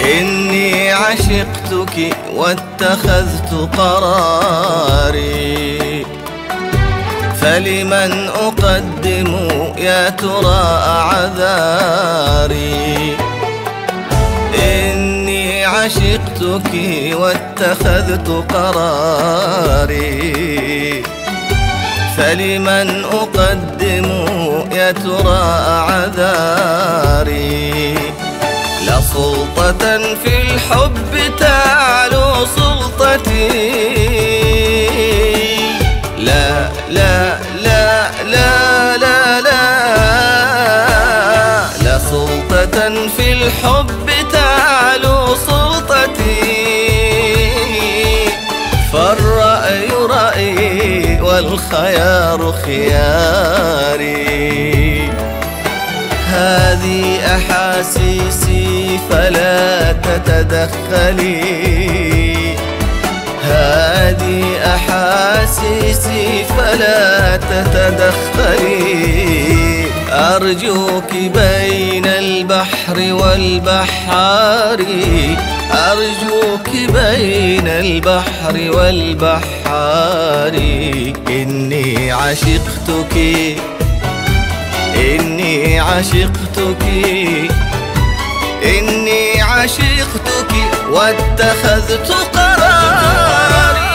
إني عشقتك واتخذت قراري، فلمن أقدم يا ترى أعذاري. إني عشقتك واتخذت قراري، فلمن أقدم يا ترى أعذاري. لا سلطة في الحب تعلو سلطتي، لا لا لا لا لا لا لا سلطة في الحب تعلو سلطتي. فالرأي رأيي والخيار خياري. هذه أحاسيسي فلا تتدخلي، هذه أحاسيسي فلا تتدخلي. أرجوك بين البحر والبحار، أرجوك بين البحر والبحار. إني عشقتك، إني عشقتك، إني عشقتك واتخذت قراري.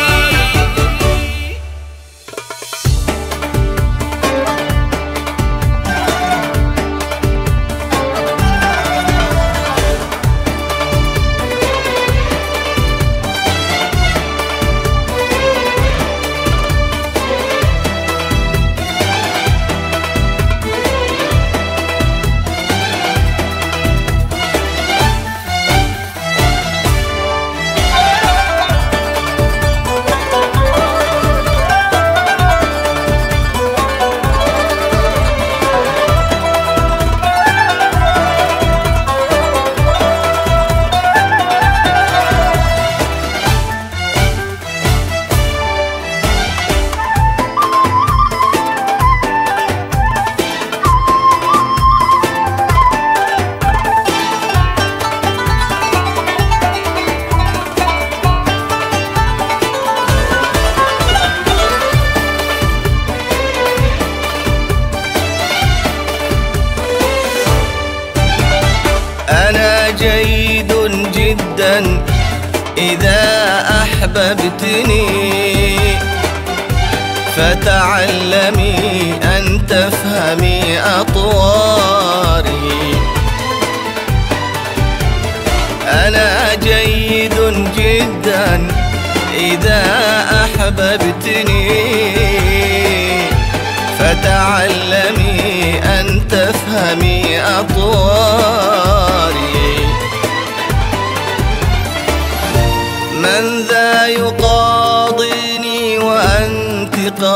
أنا جيد جدا إذا أحببتني، فتعلمي أن تفهمي أطواري. أنا جيد جدا إذا أحببتني، فتعلمي أن تفهمي أطواري. من ذا يقاضيني وأنت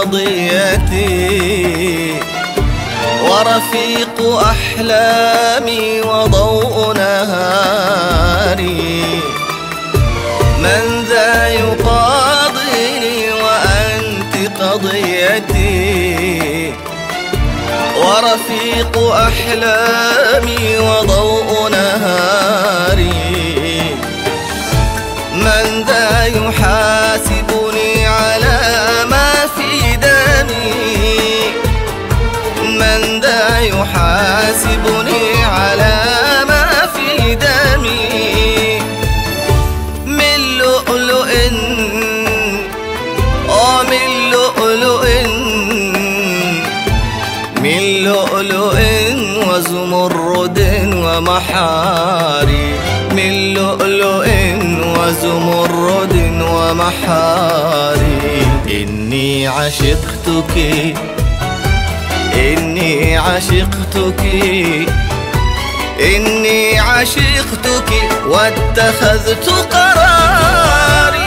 قضيتي، ورفيق أحلامي وضوء نهاري. من ذا يقاضيني وأنت قضيتي، ورفيق أحلامي وضوء نهاري. من ذا يحاسبني على ما في دمي، من ذا يحاسبني على ما في دمي. من لؤلؤ من لؤلؤ، من لؤلؤ وزمرد ومحاري. من لؤلؤ وزمرد ومحاري. إني عشقتك، إني عشقتك، إني عشقتك واتخذت قراري.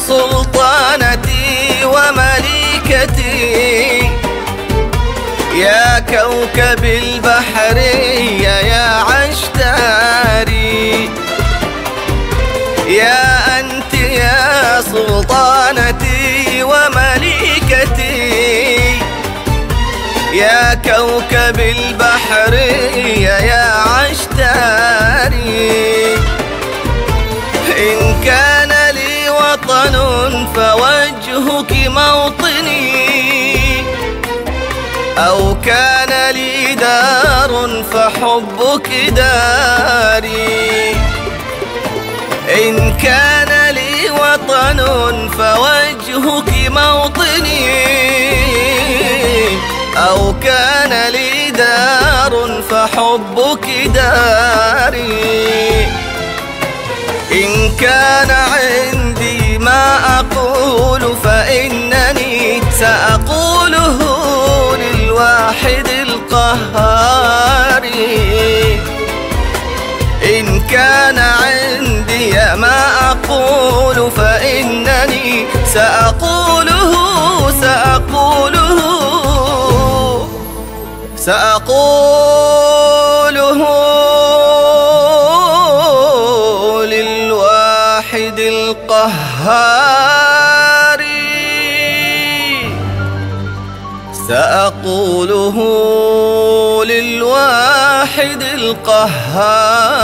سلطانتي ومليكتي، يا كوكب البحرية يا عشتاري، يا أنت يا سلطانتي ومليكتي، يا كوكب البحرية يا عشتاري. إن كان لي وطن فوجهك موطني، أو كان لي دار فحبك داري. إن كان لي وطن فوجهك موطني، أو كان لي دار فحبك داري. إن كان عندي ما أقول فإنني سأقوله للواحد القهار. إن كان عندي ما أقول فإنني سأقوله للواحد القهار. سأقوله للواحد القهار.